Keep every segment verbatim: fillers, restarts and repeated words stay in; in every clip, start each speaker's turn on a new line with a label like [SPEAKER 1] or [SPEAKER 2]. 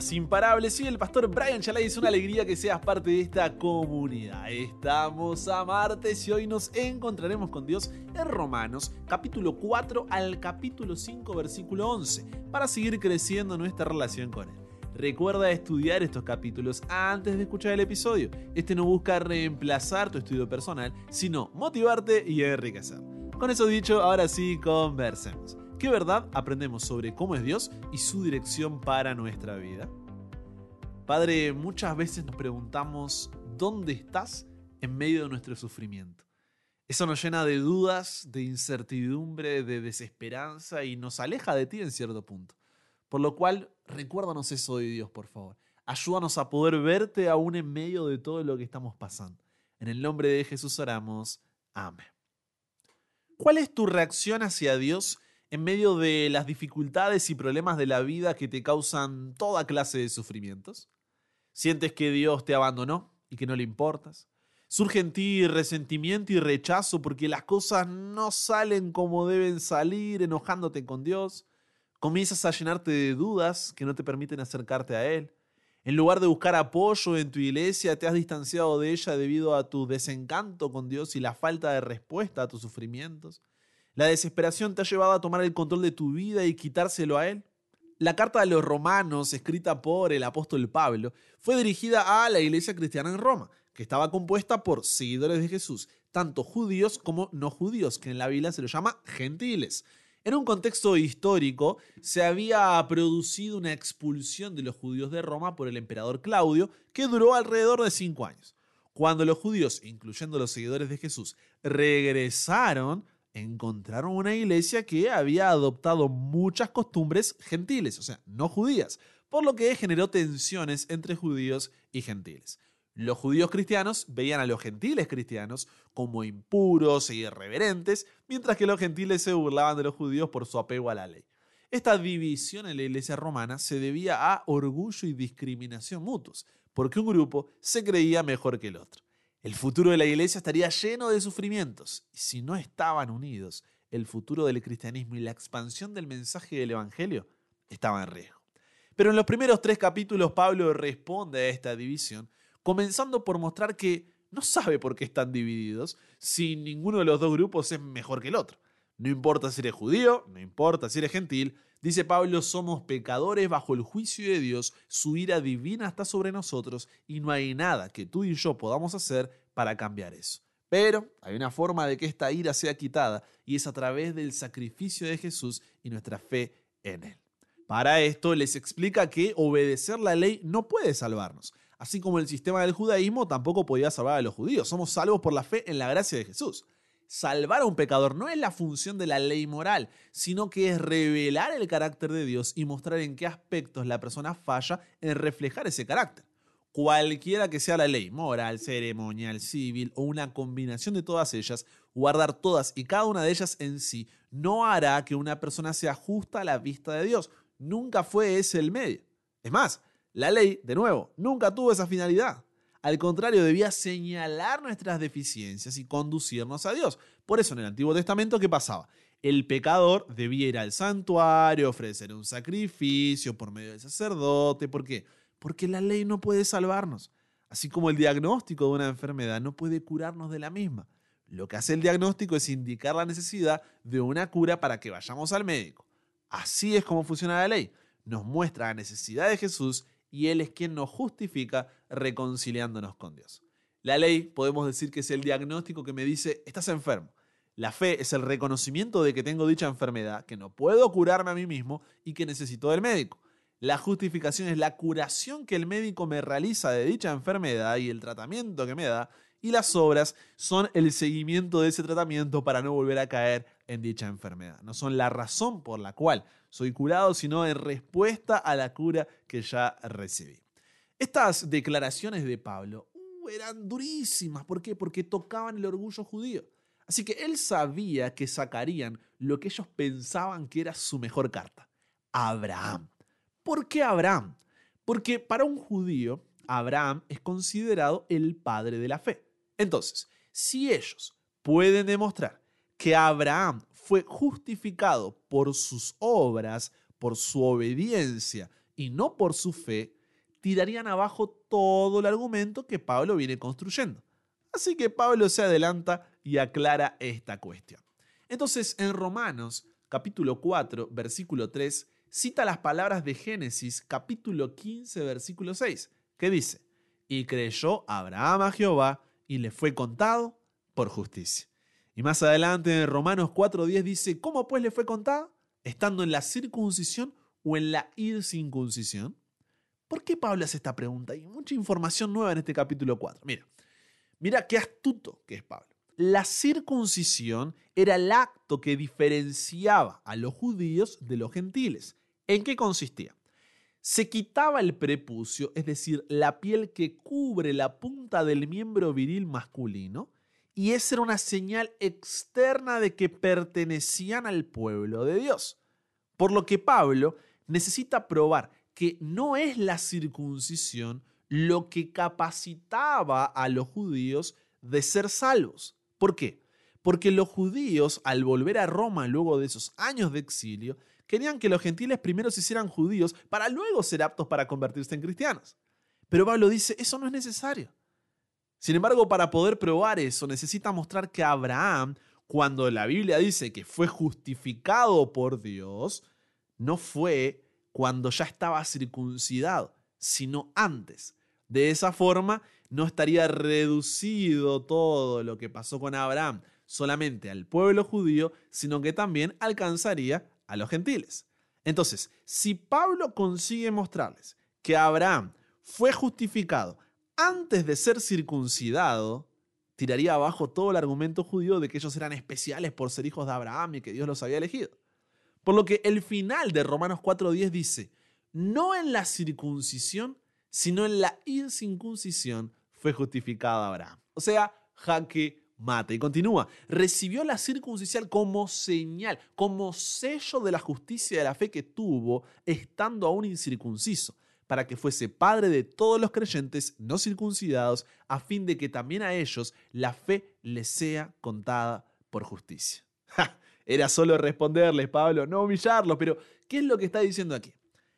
[SPEAKER 1] Buenas imparables, soy el pastor Brian Chalai, es una alegría que seas parte de esta comunidad. Estamos a martes y hoy nos encontraremos con Dios en Romanos capítulo cuatro al capítulo cinco versículo once para seguir creciendo nuestra relación con Él. Recuerda estudiar estos capítulos antes de escuchar el episodio. Este no busca reemplazar tu estudio personal, sino motivarte y enriquecer. Con eso dicho, ahora sí, conversemos. ¿Qué verdad aprendemos sobre cómo es Dios y su dirección para nuestra vida? Padre, muchas veces nos preguntamos ¿dónde estás en medio de nuestro sufrimiento? Eso nos llena de dudas, de incertidumbre, de desesperanza y nos aleja de ti en cierto punto. Por lo cual, recuérdanos eso hoy, Dios, por favor. Ayúdanos a poder verte aún en medio de todo lo que estamos pasando. En el nombre de Jesús oramos. Amén. ¿Cuál es tu reacción hacia Dios en medio de las dificultades y problemas de la vida que te causan toda clase de sufrimientos? ¿Sientes que Dios te abandonó y que no le importas? ¿Surge en ti resentimiento y rechazo porque las cosas no salen como deben salir, enojándote con Dios? ¿Comienzas a llenarte de dudas que no te permiten acercarte a Él? En lugar de buscar apoyo en tu iglesia, te has distanciado de ella debido a tu desencanto con Dios y la falta de respuesta a tus sufrimientos. ¿La desesperación te ha llevado a tomar el control de tu vida y quitárselo a Él? La carta de los Romanos, escrita por el apóstol Pablo, fue dirigida a la iglesia cristiana en Roma, que estaba compuesta por seguidores de Jesús, tanto judíos como no judíos, que en la Biblia se los llama gentiles. En un contexto histórico, se había producido una expulsión de los judíos de Roma por el emperador Claudio, que duró alrededor de cinco años. Cuando los judíos, incluyendo los seguidores de Jesús, regresaron, encontraron una iglesia que había adoptado muchas costumbres gentiles, o sea, no judías, por lo que generó tensiones entre judíos y gentiles. Los judíos cristianos veían a los gentiles cristianos como impuros e irreverentes, mientras que los gentiles se burlaban de los judíos por su apego a la ley. Esta división en la iglesia romana se debía a orgullo y discriminación mutuos, porque un grupo se creía mejor que el otro. El futuro de la iglesia estaría lleno de sufrimientos, y si no estaban unidos, el futuro del cristianismo y la expansión del mensaje del evangelio estaba en riesgo. Pero en los primeros tres capítulos Pablo responde a esta división, comenzando por mostrar que no sabe por qué están divididos si ninguno de los dos grupos es mejor que el otro. No importa si eres judío, no importa si eres gentil, dice Pablo, somos pecadores bajo el juicio de Dios, su ira divina está sobre nosotros y no hay nada que tú y yo podamos hacer para cambiar eso. Pero hay una forma de que esta ira sea quitada y es a través del sacrificio de Jesús y nuestra fe en Él. Para esto les explica que obedecer la ley no puede salvarnos. Así como el sistema del judaísmo tampoco podía salvar a los judíos. Somos salvos por la fe en la gracia de Jesús. Salvar a un pecador no es la función de la ley moral, sino que es revelar el carácter de Dios y mostrar en qué aspectos la persona falla en reflejar ese carácter. Cualquiera que sea la ley, moral, ceremonial, civil o una combinación de todas ellas, guardar todas y cada una de ellas en sí no hará que una persona sea justa a la vista de Dios. Nunca fue ese el medio. Es más, la ley, de nuevo, nunca tuvo esa finalidad. Al contrario, debía señalar nuestras deficiencias y conducirnos a Dios. Por eso en el Antiguo Testamento, ¿qué pasaba? El pecador debía ir al santuario, ofrecer un sacrificio por medio del sacerdote. ¿Por qué? Porque la ley no puede salvarnos. Así como el diagnóstico de una enfermedad no puede curarnos de la misma. Lo que hace el diagnóstico es indicar la necesidad de una cura para que vayamos al médico. Así es como funciona la ley. Nos muestra la necesidad de Jesús y Él es quien nos justifica reconciliándonos con Dios. La ley, podemos decir que es el diagnóstico que me dice, estás enfermo. La fe es el reconocimiento de que tengo dicha enfermedad, que no puedo curarme a mí mismo y que necesito del médico. La justificación es la curación que el médico me realiza de dicha enfermedad y el tratamiento que me da, y las obras son el seguimiento de ese tratamiento para no volver a caer en dicha enfermedad. No son la razón por la cual soy curado, sino en respuesta a la cura que ya recibí. Estas declaraciones de Pablo uh, eran durísimas. ¿Por qué? Porque tocaban el orgullo judío. Así que él sabía que sacarían lo que ellos pensaban que era su mejor carta. Abraham. ¿Por qué Abraham? Porque para un judío, Abraham es considerado el padre de la fe. Entonces, si ellos pueden demostrar que Abraham fue justificado por sus obras, por su obediencia y no por su fe, tirarían abajo todo el argumento que Pablo viene construyendo. Así que Pablo se adelanta y aclara esta cuestión. Entonces, en Romanos, capítulo cuatro, versículo tres, cita las palabras de Génesis, capítulo quince, versículo seis, que dice: y creyó Abraham a Jehová, y le fue contado por justicia. Y más adelante en Romanos cuatro diez dice: ¿cómo pues le fue contado? ¿Estando en la circuncisión o en la incircuncisión? ¿Por qué Pablo hace esta pregunta? Hay mucha información nueva en este capítulo cuatro. Mira, mira qué astuto que es Pablo. La circuncisión era el acto que diferenciaba a los judíos de los gentiles. ¿En qué consistía? Se quitaba el prepucio, es decir, la piel que cubre la punta del miembro viril masculino, y esa era una señal externa de que pertenecían al pueblo de Dios. Por lo que Pablo necesita probar que no es la circuncisión lo que capacitaba a los judíos de ser salvos. ¿Por qué? Porque los judíos, al volver a Roma luego de esos años de exilio, querían que los gentiles primero se hicieran judíos para luego ser aptos para convertirse en cristianos. Pero Pablo dice, eso no es necesario. Sin embargo, para poder probar eso, necesita mostrar que Abraham, cuando la Biblia dice que fue justificado por Dios, no fue cuando ya estaba circuncidado, sino antes. De esa forma, no estaría reducido todo lo que pasó con Abraham solamente al pueblo judío, sino que también alcanzaría a los gentiles. Entonces, si Pablo consigue mostrarles que Abraham fue justificado antes de ser circuncidado, tiraría abajo todo el argumento judío de que ellos eran especiales por ser hijos de Abraham y que Dios los había elegido. Por lo que el final de Romanos cuatro diez dice, no en la circuncisión, sino en la incircuncisión fue justificado Abraham. O sea, jaque mate. Y continúa, recibió la circuncisión como señal, como sello de la justicia de la fe que tuvo estando aún incircunciso, para que fuese padre de todos los creyentes no circuncidados, a fin de que también a ellos la fe les sea contada por justicia. ¡Ja! Era solo responderles, Pablo, no humillarlos, pero ¿qué es lo que está diciendo aquí?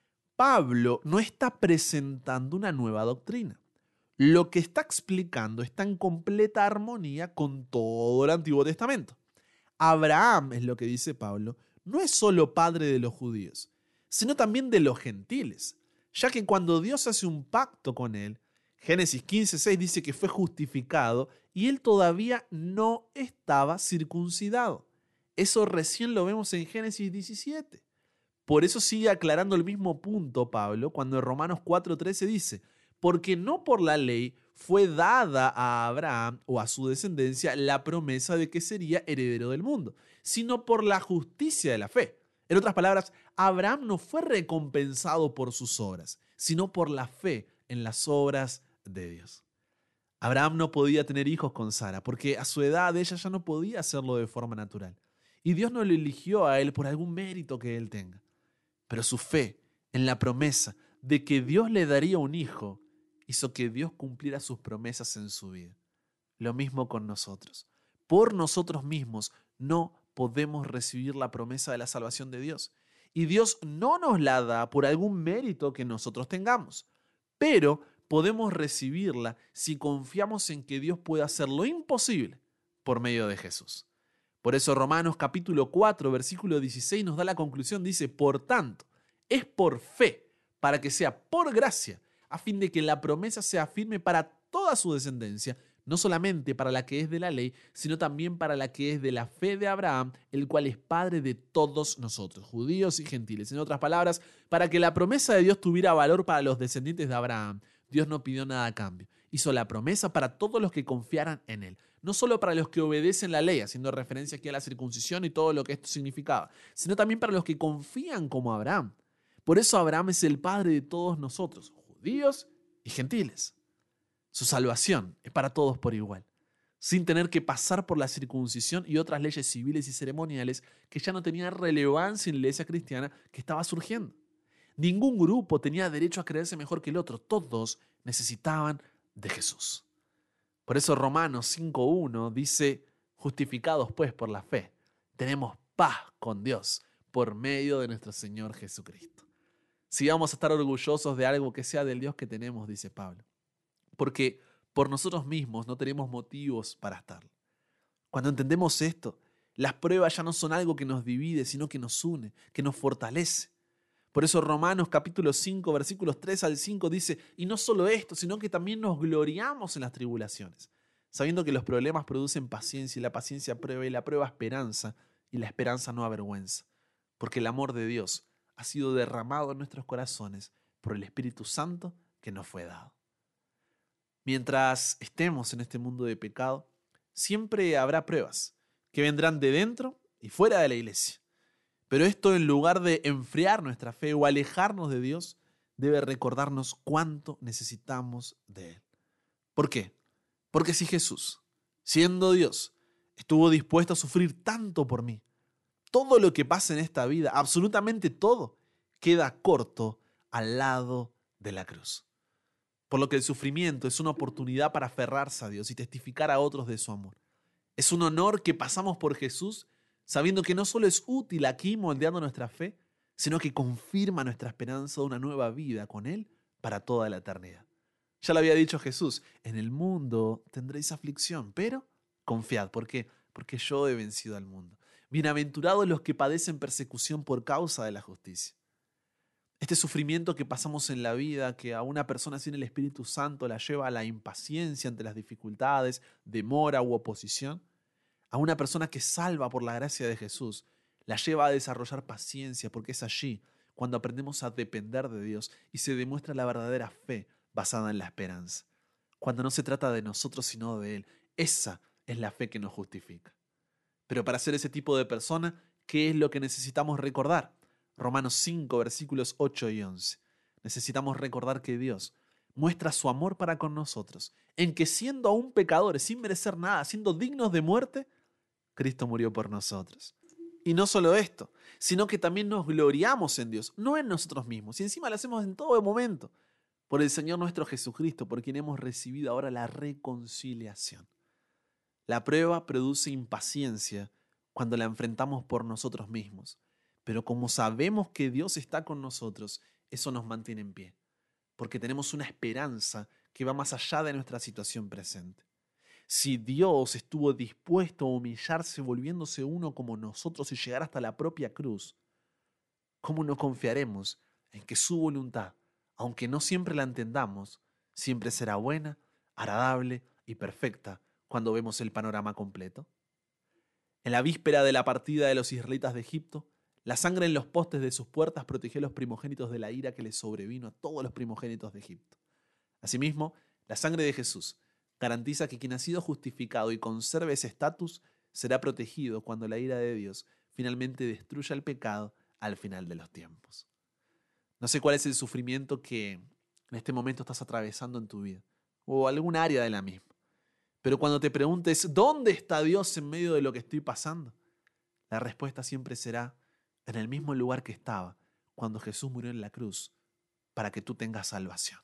[SPEAKER 1] Pablo no está presentando una nueva doctrina. Lo que está explicando está en completa armonía con todo el Antiguo Testamento. Abraham, es lo que dice Pablo, no es solo padre de los judíos, sino también de los gentiles, ya que cuando Dios hace un pacto con él, Génesis quince seis dice que fue justificado y él todavía no estaba circuncidado. Eso recién lo vemos en Génesis diecisiete. Por eso sigue aclarando el mismo punto Pablo cuando en Romanos cuatro trece dice, porque no por la ley fue dada a Abraham o a su descendencia la promesa de que sería heredero del mundo, sino por la justicia de la fe. En otras palabras, Abraham no fue recompensado por sus obras, sino por la fe en las obras de Dios. Abraham no podía tener hijos con Sara porque a su edad ella ya no podía hacerlo de forma natural. Y Dios no lo eligió a él por algún mérito que él tenga. Pero su fe en la promesa de que Dios le daría un hijo hizo que Dios cumpliera sus promesas en su vida. Lo mismo con nosotros. Por nosotros mismos no podemos recibir la promesa de la salvación de Dios. Y Dios no nos la da por algún mérito que nosotros tengamos. Pero podemos recibirla si confiamos en que Dios puede hacer lo imposible por medio de Jesús. Por eso Romanos capítulo cuatro, versículo dieciséis nos da la conclusión, dice, por tanto, es por fe, para que sea por gracia, a fin de que la promesa sea firme para toda su descendencia, no solamente para la que es de la ley, sino también para la que es de la fe de Abraham, el cual es padre de todos nosotros, judíos y gentiles. En otras palabras, para que la promesa de Dios tuviera valor para los descendientes de Abraham, Dios no pidió nada a cambio. Hizo la promesa para todos los que confiaran en él. No solo para los que obedecen la ley, haciendo referencia aquí a la circuncisión y todo lo que esto significaba, sino también para los que confían como Abraham. Por eso Abraham es el padre de todos nosotros, judíos y gentiles. Su salvación es para todos por igual, sin tener que pasar por la circuncisión y otras leyes civiles y ceremoniales que ya no tenían relevancia en la iglesia cristiana que estaba surgiendo. Ningún grupo tenía derecho a creerse mejor que el otro, todos necesitaban de Jesús. Por eso Romanos cinco uno dice, justificados pues por la fe, tenemos paz con Dios por medio de nuestro Señor Jesucristo. si vamos a estar orgullosos de algo que sea del Dios que tenemos, dice Pablo. Porque por nosotros mismos no tenemos motivos para estarlo. Cuando entendemos esto, las pruebas ya no son algo que nos divide, sino que nos une, que nos fortalece. Por eso Romanos capítulo cinco, versículos tres al cinco dice, y no solo esto, sino que también nos gloriamos en las tribulaciones, sabiendo que los problemas producen paciencia y la paciencia prueba y la prueba esperanza y la esperanza no avergüenza, porque el amor de Dios ha sido derramado en nuestros corazones por el Espíritu Santo que nos fue dado. Mientras estemos en este mundo de pecado, siempre habrá pruebas que vendrán de dentro y fuera de la iglesia. Pero esto, en lugar de enfriar nuestra fe o alejarnos de Dios, debe recordarnos cuánto necesitamos de Él. ¿Por qué? Porque si Jesús, siendo Dios, estuvo dispuesto a sufrir tanto por mí, todo lo que pasa en esta vida, absolutamente todo, queda corto al lado de la cruz. Por lo que el sufrimiento es una oportunidad para aferrarse a Dios y testificar a otros de su amor. Es un honor que pasamos por Jesús sabiendo que no solo es útil aquí moldeando nuestra fe, sino que confirma nuestra esperanza de una nueva vida con Él para toda la eternidad. Ya lo había dicho Jesús, en el mundo tendréis aflicción, pero confiad. ¿Por qué? Porque yo he vencido al mundo. Bienaventurados los que padecen persecución por causa de la justicia. Este sufrimiento que pasamos en la vida, que a una persona sin el Espíritu Santo la lleva a la impaciencia ante las dificultades, demora u oposición, a una persona que salva por la gracia de Jesús, la lleva a desarrollar paciencia, porque es allí cuando aprendemos a depender de Dios y se demuestra la verdadera fe basada en la esperanza. Cuando no se trata de nosotros sino de Él, esa es la fe que nos justifica. Pero para ser ese tipo de persona, ¿qué es lo que necesitamos recordar? Romanos cinco, versículos ocho y once. Necesitamos recordar que Dios muestra su amor para con nosotros, en que siendo aún pecadores, sin merecer nada, siendo dignos de muerte, Cristo murió por nosotros. Y no solo esto, sino que también nos gloriamos en Dios, no en nosotros mismos, y encima lo hacemos en todo momento, por el Señor nuestro Jesucristo, por quien hemos recibido ahora la reconciliación. La prueba produce impaciencia cuando la enfrentamos por nosotros mismos, pero como sabemos que Dios está con nosotros, eso nos mantiene en pie, porque tenemos una esperanza que va más allá de nuestra situación presente. Si Dios estuvo dispuesto a humillarse volviéndose uno como nosotros y llegar hasta la propia cruz, ¿cómo no confiaremos en que su voluntad, aunque no siempre la entendamos, siempre será buena, agradable y perfecta cuando vemos el panorama completo? En la víspera de la partida de los israelitas de Egipto, la sangre en los postes de sus puertas protegió a los primogénitos de la ira que les sobrevino a todos los primogénitos de Egipto. Asimismo, la sangre de Jesús garantiza que quien ha sido justificado y conserve ese estatus será protegido cuando la ira de Dios finalmente destruya el pecado al final de los tiempos. No sé cuál es el sufrimiento que en este momento estás atravesando en tu vida o algún área de la misma. Pero cuando te preguntes, ¿dónde está Dios en medio de lo que estoy pasando? La respuesta siempre será en el mismo lugar que estaba cuando Jesús murió en la cruz para que tú tengas salvación.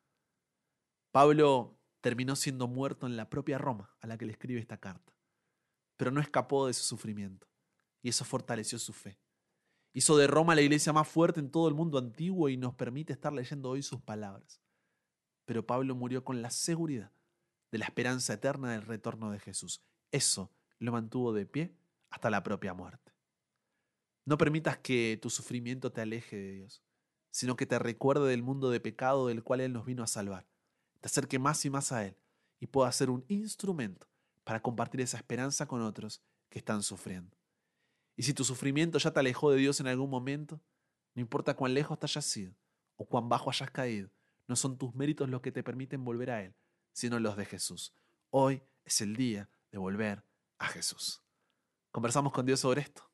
[SPEAKER 1] Pablo terminó siendo muerto en la propia Roma a la que le escribe esta carta, pero no escapó de su sufrimiento y eso fortaleció su fe. Hizo de Roma la iglesia más fuerte en todo el mundo antiguo y nos permite estar leyendo hoy sus palabras. Pero Pablo murió con la seguridad de la esperanza eterna del retorno de Jesús. Eso lo mantuvo de pie hasta la propia muerte. No permitas que tu sufrimiento te aleje de Dios, sino que te recuerde del mundo de pecado del cual Él nos vino a salvar. Te acerque más y más a Él y pueda ser un instrumento para compartir esa esperanza con otros que están sufriendo. Y si tu sufrimiento ya te alejó de Dios en algún momento, no importa cuán lejos te hayas ido o cuán bajo hayas caído, no son tus méritos los que te permiten volver a Él, sino los de Jesús. Hoy es el día de volver a Jesús. Conversamos con Dios sobre esto.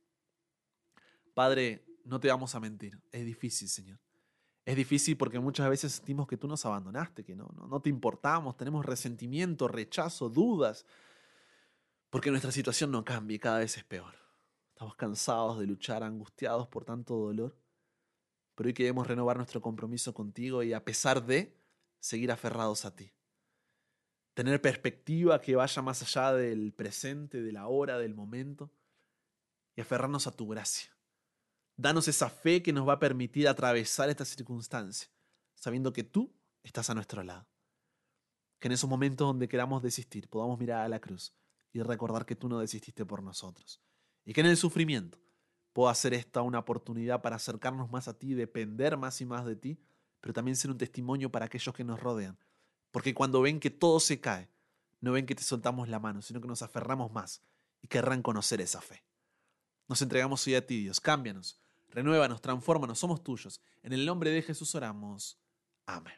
[SPEAKER 1] Padre, no te vamos a mentir, es difícil, Señor. Es difícil porque muchas veces sentimos que tú nos abandonaste, que no, no, no te importamos, tenemos resentimiento, rechazo, dudas, porque nuestra situación no cambia y cada vez es peor. Estamos cansados de luchar, angustiados por tanto dolor, pero hoy queremos renovar nuestro compromiso contigo y a pesar de, seguir aferrados a ti. Tener perspectiva que vaya más allá del presente, de la hora, del momento y aferrarnos a tu gracia. Danos esa fe que nos va a permitir atravesar esta circunstancia, sabiendo que tú estás a nuestro lado. Que en esos momentos donde queramos desistir, podamos mirar a la cruz y recordar que tú no desististe por nosotros. Y que en el sufrimiento pueda ser esta una oportunidad para acercarnos más a ti, depender más y más de ti, pero también ser un testimonio para aquellos que nos rodean. Porque cuando ven que todo se cae, no ven que te soltamos la mano, sino que nos aferramos más y querrán conocer esa fe. Nos entregamos hoy a ti, Dios. Cámbianos, renuévanos, transfórmanos, somos tuyos. En el nombre de Jesús oramos. Amén.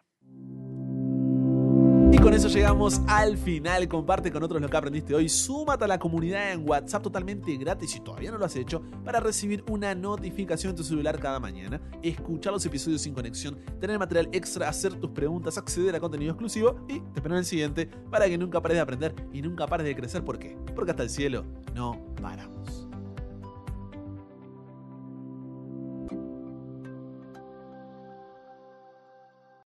[SPEAKER 1] Y con eso llegamos al final. Comparte con otros lo que aprendiste hoy. Súmate a la comunidad en WhatsApp totalmente gratis si todavía no lo has hecho, para recibir una notificación en tu celular cada mañana, escuchar los episodios sin conexión, tener material extra, hacer tus preguntas, acceder a contenido exclusivo y te espero en el siguiente para que nunca pares de aprender y nunca pares de crecer. ¿Por qué? Porque hasta el cielo no paramos.